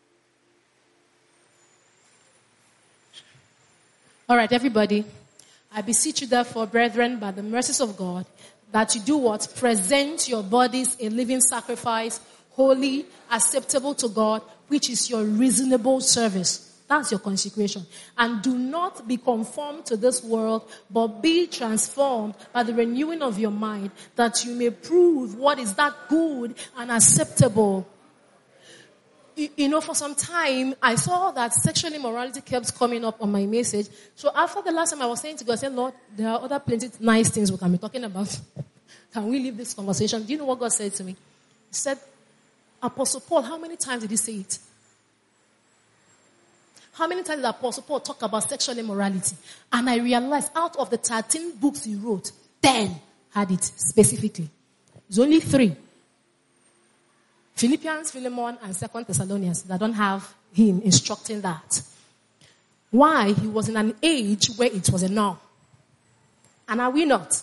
[SPEAKER 2] All right, everybody. I beseech you therefore, brethren, by the mercies of God, that you do what? Present your bodies a living sacrifice, holy, acceptable to God, which is your reasonable service. That's your consecration. And do not be conformed to this world, but be transformed by the renewing of your mind, that you may prove what is that good and acceptable. You know, for some time, I saw that sexual immorality kept coming up on my message. So after the last time I was saying to God, I said, Lord, there are other plenty nice things we can be talking about. Can we leave this conversation? Do you know what God said to me? He said, Apostle Paul, how many times did he say it? How many times did Apostle Paul talk about sexual immorality? And I realized out of the 13 books he wrote, 10 had it specifically. There's only 3. Philippians, Philemon, and 2 Thessalonians that don't have him instructing that. Why? He was in an age where it was a norm. And are we not?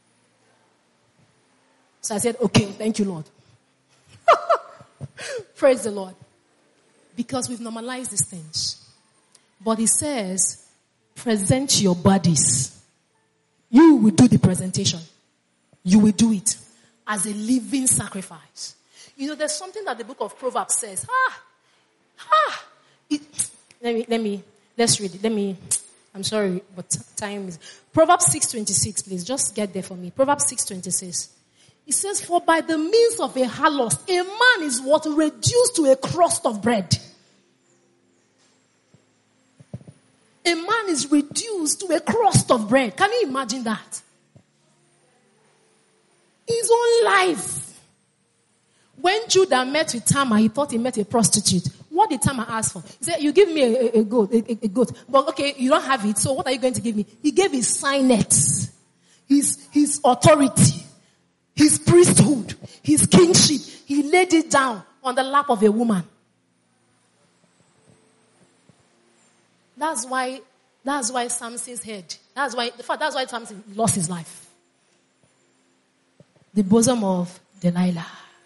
[SPEAKER 2] So I said, okay, thank you, Lord. Praise the Lord. Because we've normalized these things. But he says, present your bodies. You will do the presentation. You will do it as a living sacrifice. You know, there's something that the book of Proverbs says. Let's read it. I'm sorry, but time is. Proverbs 6:26, please. Just get there for me. Proverbs 6:26. It says, for by the means of a harlot, a man is what? Reduced to a crust of bread. A man is reduced to a crust of bread. Can you imagine that? His own life. When Judah met with Tamar, he thought he met a prostitute. What did Tamar ask for? He said, you give me a goat. But okay, you don't have it, so what are you going to give me? He gave his signet, his authority, his priesthood, his kingship. He laid it down on the lap of a woman. That's why Samson's head. That's why Samson lost his life. The bosom of Delilah.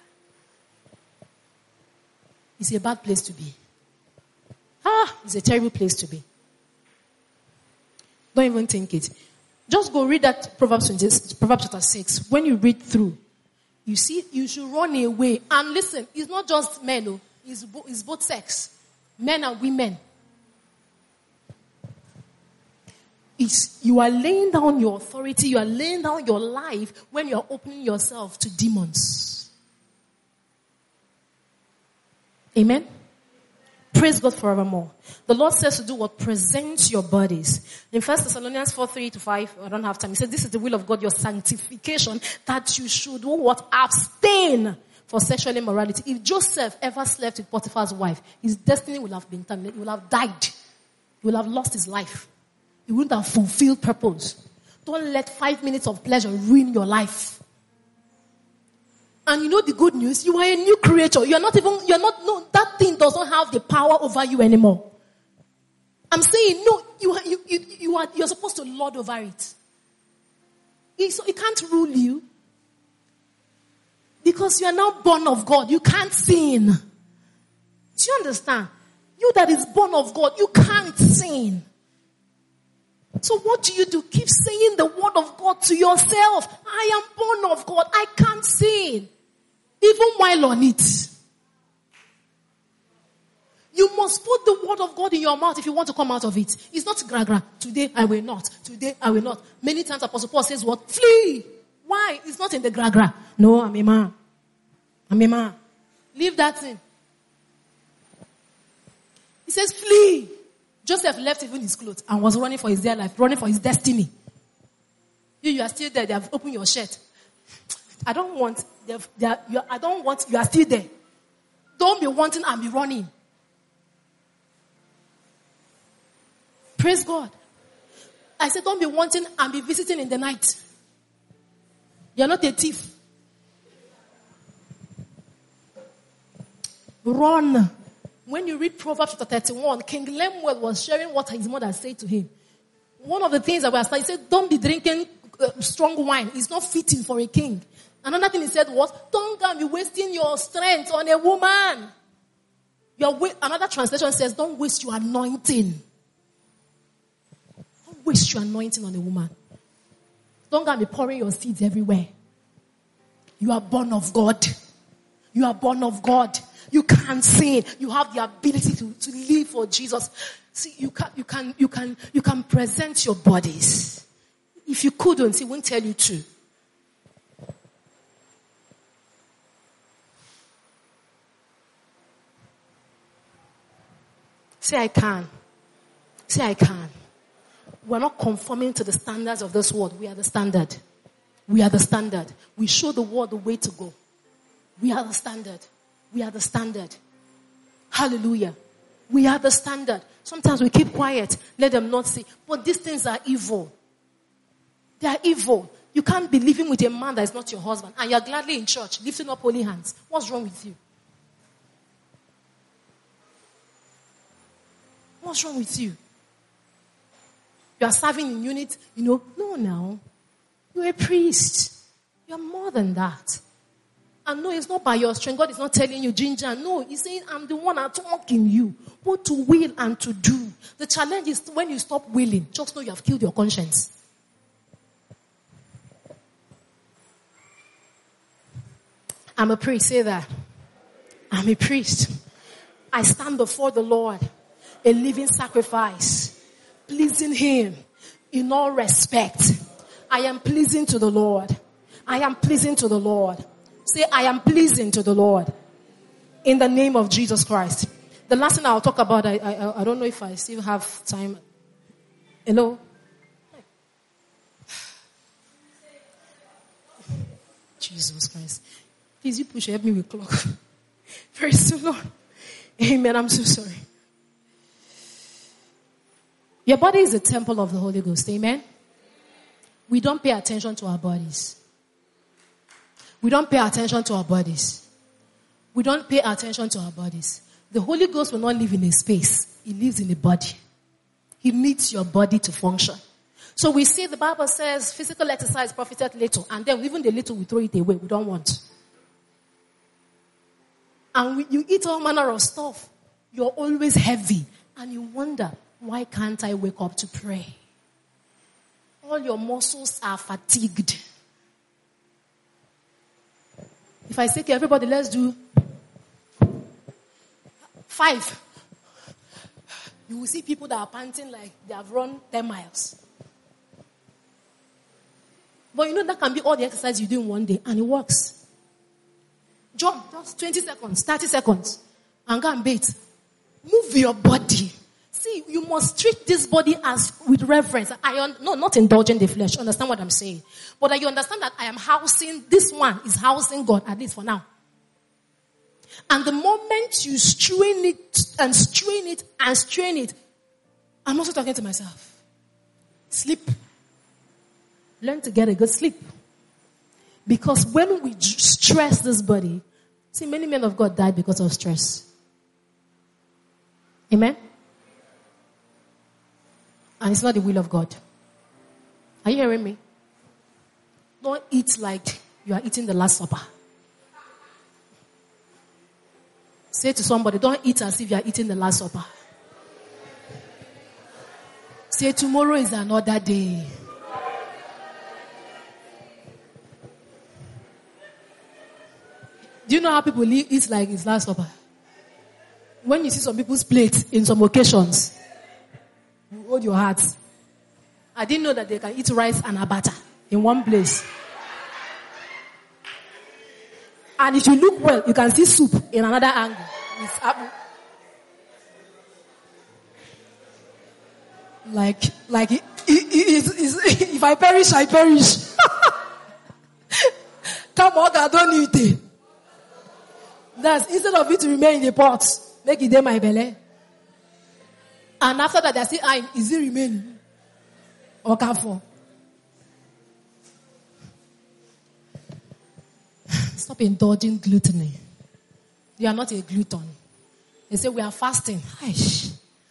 [SPEAKER 2] It's a bad place to be. It's a terrible place to be. Don't even think it. Just go read that Proverbs chapter 6. When you read through, you see, you should run away. And listen, it's not just men, it's both sex. Men and women. You are laying down your authority, you are laying down your life when you are opening yourself to demons. Amen? Praise God forevermore. The Lord says to do what? Present your bodies. In 1 Thessalonians 4:3-5, I don't have time. He said, this is the will of God, your sanctification, that you should do what? Abstain for sexual immorality. If Joseph ever slept with Potiphar's wife, his destiny would have been terminated. He would have died. He would have lost his life. He wouldn't have fulfilled purpose. Don't let 5 minutes of pleasure ruin your life. And you know the good news? You are a new creature. That thing doesn't have the power over you anymore. I'm saying, no, you're supposed to lord over it. It can't rule you. Because you are now born of God. You can't sin. Do you understand? You that is born of God, you can't sin. So what do? Keep saying the word of God to yourself. I am born of God. I can't sin. Even while on it. You must put the word of God in your mouth if you want to come out of it. It's not gra. Today I will not. Today I will not. Many times Apostle Paul says what? Flee. Why? It's not in the gra. No, I'm a man. I'm a man. Leave that thing. He says flee. Joseph left even his clothes and was running for his dear life, running for his destiny. You are still there. They have opened your shirt. I don't want, you are still there. Don't be wanting and be running. Praise God. I said, don't be wanting and be visiting in the night. You're not a thief. Run. When you read Proverbs chapter 31, King Lemuel was sharing what his mother said to him. One of the things that we are saying, he said, don't be drinking strong wine. It's not fitting for a king. Another thing he said was, don't go and be wasting your strength on a woman. Another translation says, don't waste your anointing. Don't waste your anointing on a woman. Don't go and be pouring your seeds everywhere. You are born of God. You are born of God. You can sin. You have the ability to live for Jesus. See, you can present your bodies. If you couldn't, he won't tell you to. Say I can. Say I can. We're not conforming to the standards of this world. We are the standard. We are the standard. We show the world the way to go. We are the standard. We are the standard. Hallelujah. We are the standard. Sometimes we keep quiet. Let them not see. But these things are evil. They are evil. You can't be living with a man that is not your husband. And you're gladly in church, lifting up holy hands. What's wrong with you? What's wrong with you? You are serving in unit, No, now. You're a priest. You're more than that. And no, it's not by your strength. God is not telling you, Ginger. No, he's saying, I'm the one at work in you. Both to will and to do. The challenge is when you stop willing, just know you have killed your conscience. I'm a priest. Say that. I'm a priest. I stand before the Lord, a living sacrifice, pleasing him in all respect. I am pleasing to the Lord. I am pleasing to the Lord. Say, I am pleasing to the Lord. In the name of Jesus Christ. The last thing I'll talk about, I don't know if I still have time. Hello? Jesus Christ. Please, you push, help me with clock. Praise the Lord. Amen. I'm so sorry. Your body is a temple of the Holy Ghost. Amen. We don't pay attention to our bodies. We don't pay attention to our bodies. We don't pay attention to our bodies. The Holy Ghost will not live in a space. He lives in a body. He needs your body to function. So we see the Bible says physical exercise profited little. And then even the little we throw it away. We don't want. And you eat all manner of stuff. You're always heavy. And you wonder, why can't I wake up to pray? All your muscles are fatigued. If I say to everybody, let's do 5. You will see people that are panting like they have run 10 miles. But that can be all the exercise you do in one day, and it works. Jump, just 20 seconds, 30 seconds, and go and bathe. Move your body. See, you must treat this body as with reverence. Not indulging the flesh. Understand what I'm saying? But that you understand that I am housing, this one is housing God, at least for now. And the moment you strain it and strain it and strain it, I'm also talking to myself. Sleep. Learn to get a good sleep. Because when we stress this body, see, many men of God died because of stress. Amen? And it's not the will of God. Are you hearing me? Don't eat like you are eating the Last Supper. Say to somebody, don't eat as if you are eating the Last Supper. Say, tomorrow is another day. Do you know how people eat like it's Last Supper? when you see some people's plates in some occasions, you hold your heart. I didn't know that they can eat rice and abata in one place. And if you look well, you can see soup in another angle. It's apple. Like if I perish, I perish. Come on, I don't need it. That's instead of it to remain in the pot, make it in my belly. And after that, they say, is it remaining? Or careful? Stop indulging gluttony. You are not a glutton. They say we are fasting. Aish.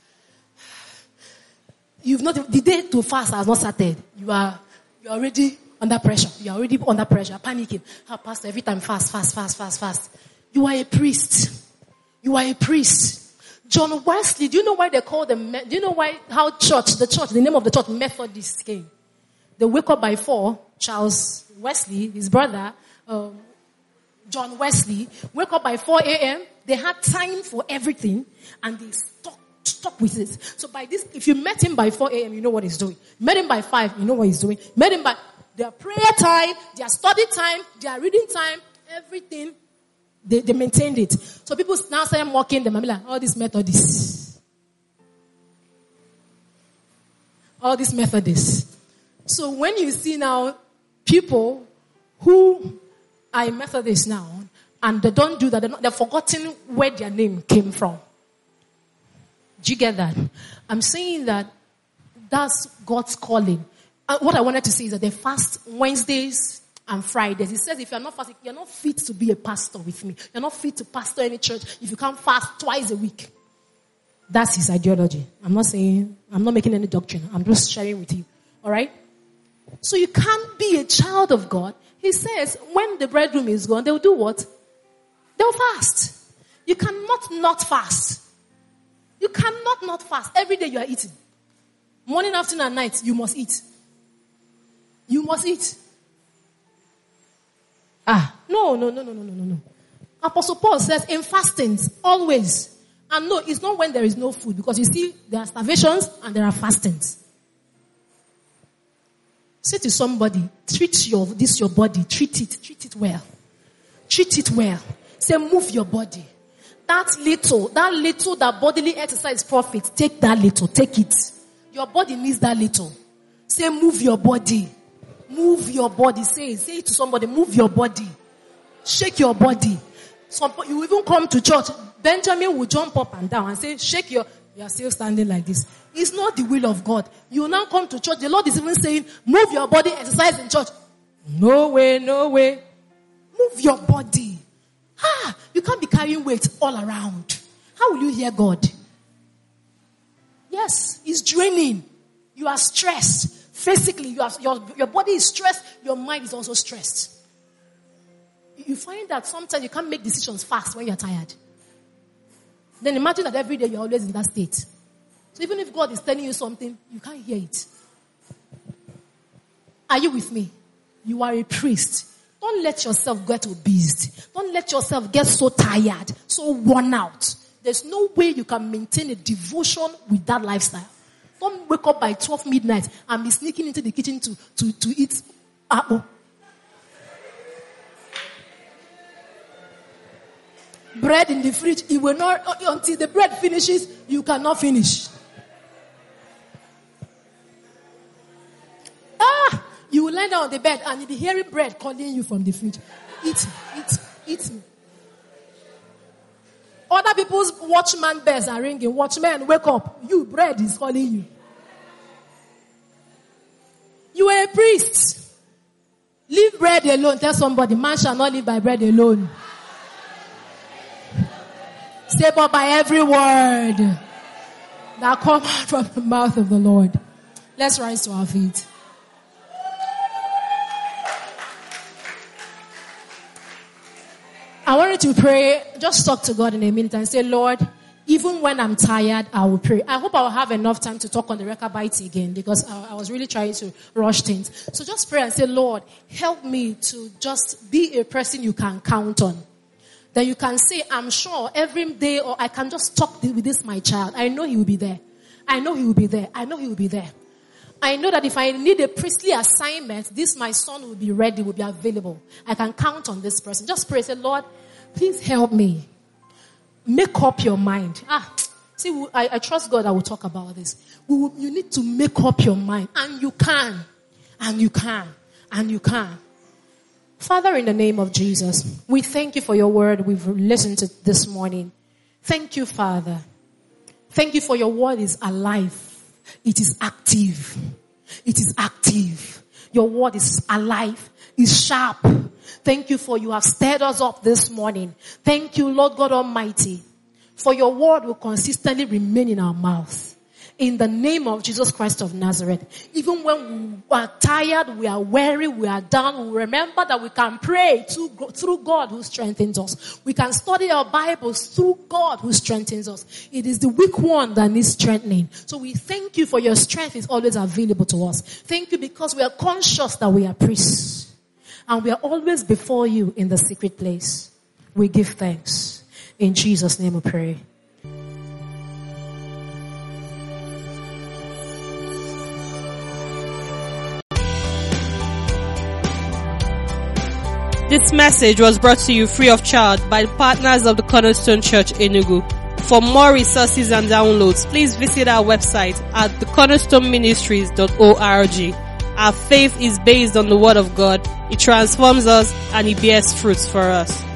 [SPEAKER 2] The day to fast has not started. You are already under pressure. You are already under pressure, panicking. Pastor, every time fast. You are a priest. You are a priest. John Wesley, do you know why they call them, do you know why, how the name of the church, Methodist came? They wake up by 4, Charles Wesley, his brother, John Wesley, wake up by 4 a.m., they had time for everything, and they stuck with it. So by this, if you met him by 4 a.m., you know what he's doing. Met him by 5, you know what he's doing. Met him by their prayer time, their study time, their reading time, everything. They maintained it. So people now say I'm mocking them. I'm like, all these Methodists. All these Methodists. So when you see now people who are Methodists now, and they don't do that, they're forgotten where their name came from. Do you get that? I'm saying that that's God's calling. What I wanted to say is that they fast Wednesdays and Fridays. He says if you're not fasting, you're not fit to be a pastor with me. You're not fit to pastor any church if you can't fast twice a week. That's his ideology. I'm not making any doctrine. I'm just sharing with you. Alright? So you can't be a child of God. He says when the bridegroom is gone, they'll do what? They'll fast. You cannot not fast. You cannot not fast. Every day you are eating. Morning, afternoon, and night, you must eat. You must eat. No. Apostle Paul says in fastings, always. And no, it's not when there is no food. Because you see, there are starvations and there are fastings. Say to somebody, treat your body, treat it well. Treat it well. Say, move your body. That little that bodily exercise profits, take that little, take it. Your body needs that little. Say, move your body. Move your body. Say it to somebody, move your body. Shake your body. You even come to church, Benjamin will jump up and down and say, you are still standing like this. It's not the will of God. You now come to church, the Lord is even saying, move your body, exercise in church. No way. Move your body. You can't be carrying weight all around. How will you hear God? Yes, it's draining. You are stressed. Physically, your body is stressed. Your mind is also stressed. You find that sometimes you can't make decisions fast when you're tired. Then imagine that every day you're always in that state. So even if God is telling you something, you can't hear it. Are you with me? You are a priest. Don't let yourself get obese. Don't let yourself get so tired, so worn out. There's no way you can maintain a devotion with that lifestyle. Don't wake up by 12 midnight and be sneaking into the kitchen to eat apple. Bread in the fridge, it will not, until the bread finishes, you cannot finish. You will lie down on the bed and you'll be hearing bread calling you from the fridge. Eat me. Other people's watchman bells are ringing. Watchman, wake up. You, bread is calling you. You are a priest. Leave bread alone. Tell somebody, man shall not live by bread alone. Say, but by every word that comes from the mouth of the Lord. Let's rise to our feet. I wanted to pray, just talk to God in a minute and say, Lord, even when I'm tired, I will pray. I hope I'll have enough time to talk on the Rechabites again because I was really trying to rush things. So just pray and say, Lord, help me to just be a person you can count on. then you can say, I'm sure every day, or I can just talk with this my child. I know he will be there. I know he will be there. I know he will be there. I know that if I need a priestly assignment, this my son will be ready, will be available. I can count on this person. Just pray, say, Lord, please help me. Make up your mind. See, I trust God I will talk about this. You need to make up your mind. And you can. And you can. And you can. Father, in the name of Jesus, we thank you for your word we've listened to this morning. Thank you, Father. Thank you for your word is alive. It is active. It is active. Your word is alive. It's sharp. Thank you for you have stirred us up this morning. Thank you, Lord God Almighty, for your word will consistently remain in our mouths. In the name of Jesus Christ of Nazareth. Even when we are tired, we are weary, we are down, we remember that we can pray through God who strengthens us. We can study our Bibles through God who strengthens us. It is the weak one that needs strengthening. So we thank you for your strength is always available to us. Thank you because we are conscious that we are priests. And we are always before you in the secret place. We give thanks. In Jesus' name we pray.
[SPEAKER 1] This message was brought to you free of charge by the partners of the Cornerstone Church Enugu. For more resources and downloads, please visit our website at thecornerstoneministries.org. Our faith is based on the Word of God. It transforms us and it bears fruits for us.